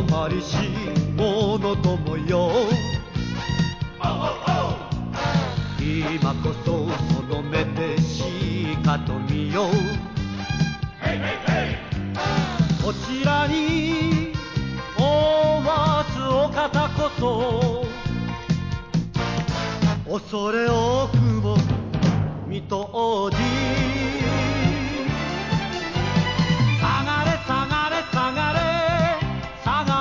止まりし者どもよ、今こそその目でしかと見よう。こちらにおわすお方こそ、恐れ多くも水戸王子。